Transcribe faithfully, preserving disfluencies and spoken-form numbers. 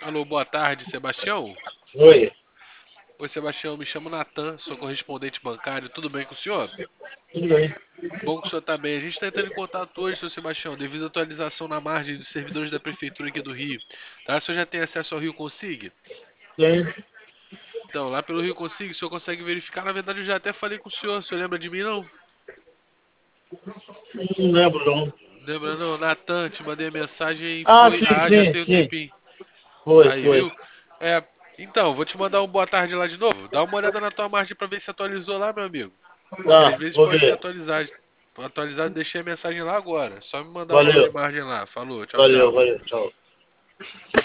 Alô, boa tarde, Sebastião. Oi, Oi, Sebastião, me chamo Natan, sou correspondente bancário, tudo bem com o senhor? tudo bem? Bom que o senhor está bem. A gente está entrando em contato hoje, seu Sebastião, devido à atualização na margem dos servidores da prefeitura aqui do Rio. Tá? O senhor já tem acesso ao Rio Consig? Tem, Então, lá pelo Rio Consig, o senhor consegue verificar. Na verdade, eu já até falei com o senhor, o senhor lembra de mim, não? não lembro não. Lembra não? Natan, te mandei a mensagem e Ah, foi. sim, Ah, já sim, tem um sim. tempinho. Foi, Aí, foi. viu? É, então, vou te mandar um boa tarde lá de novo. Dá uma olhada na tua margem pra ver se atualizou lá, meu amigo. Que às Tá, vezes vou pode ter ver. atualizado. Atualizado, deixei a mensagem lá agora. Só me mandar o valor Valeu, de margem lá. Falou, tchau, valeu, tchau. valeu. Tchau.